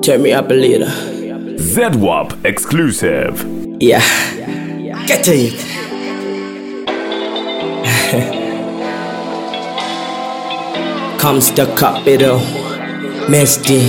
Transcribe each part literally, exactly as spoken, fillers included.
Turn me up a little. Z W A P exclusive. Yeah. Get to it. Comes the capital. Mesty.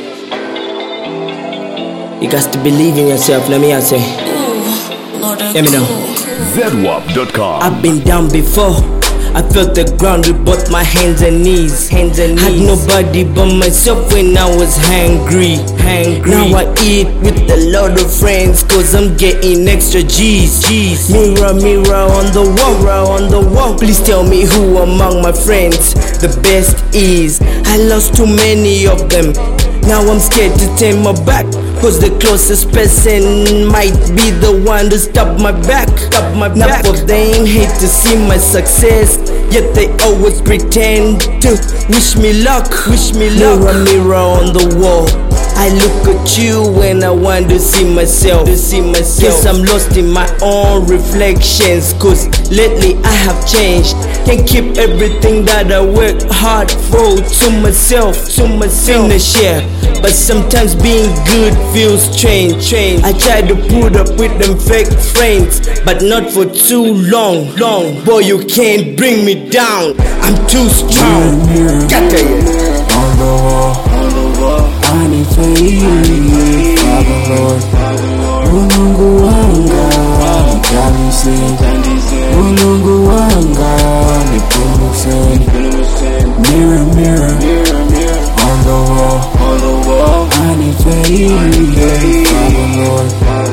You got to believe in yourself. Let me say. Let me know. Z W A P dot com. I've been down before. I felt the ground with both my hands and knees. Hands and knees. Had nobody but myself when I was hangry. hangry. Now I eat with a lot of friends, cause I'm getting extra G's. G's. Mirror, mirror on the wall, mirror on the wall. Please tell me who among my friends the best is. I lost too many of them. Now I'm scared to turn my back, cause the closest person might be the one to stop my back. Stop my back. Enough of them hate to see my success, yet they always pretend to wish me luck. Wish me luck. Mirror, mirror on the wall, I look at you when I want to see myself. To see myself. Guess I'm lost in my own reflections, cause lately I have changed. Can't keep everything that I work hard for to myself. To myself. Finish, yeah. But sometimes being good feels strange. strange. I try to put up with them fake friends, but not for too long. Long. Boy, you can't bring me down. I'm too strong. Got to on the wall, on the wall. I need to eat, Father Lord. Mungu wanga, nikamisi. Mungu wanga, nipumuse. Mirror, mirror, on the wall, on the wall. I need to eat, Father Lord.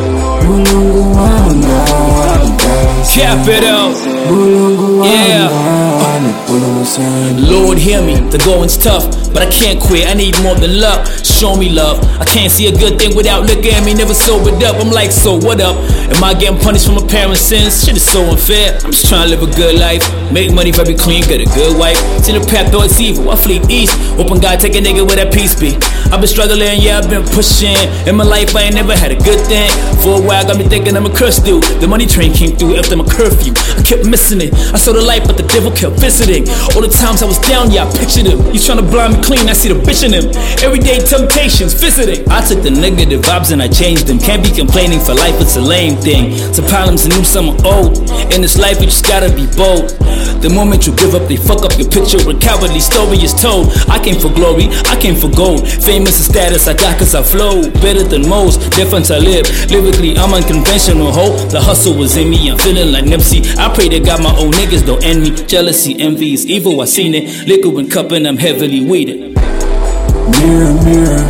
Mungu wanga, nikamisi. Cap it up. Mungu wanga, Yeah. nipumuse. Lord, hear me, the going's tough, but I can't quit, I need more than love. Show me love, I can't see a good thing without looking at me, never sobered up. I'm like, so what up? Am I getting punished for my parents' sins? Shit is so unfair. I'm just trying to live a good life, make money very clean, get a good wife. See the path though it's evil, I flee east, hoping God take a nigga where that peace be. I've been struggling, yeah, I've been pushing. In my life, I ain't never had a good thing. For a while, got me thinking I'm a cursed dude. The money train came through after my curfew, I kept missing it. I saw the light, but the devil kept visiting. All the times I was down, yeah, I pictured him. You tryna blind me clean, I see the bitch in him. Everyday temptations, visiting. I took the negative vibes and I changed them. Can't be complaining for life, it's a lame thing. Some problems are new, some are old. In this life, you just gotta be bold. The moment you give up, they fuck up your picture. A cowardly story is told. I came for glory, I came for gold. Famous and status I got cause I flow better than most. Different I live, lyrically I'm unconventional, ho. The hustle was in me, I'm feeling like Nipsey. I pray to God my own niggas don't end me. Jealousy, envy is evil, I seen it. Liquor and cup and I'm heavily weeded. Mirror, mirror,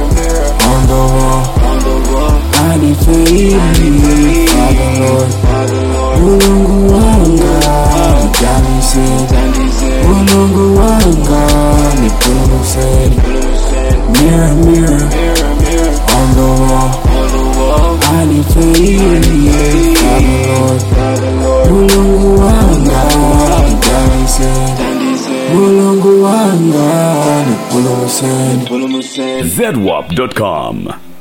on the wall, I need to eat, Father Lord. Mulungu wanga, nikamisi. Mulungu wanga, nipumuse. Mirror, mirror, on the wall, I need to eat, Father Lord. Mulungu wanga, nikamisi. Mulungu wanga, nipumuse. Z W A P dot com.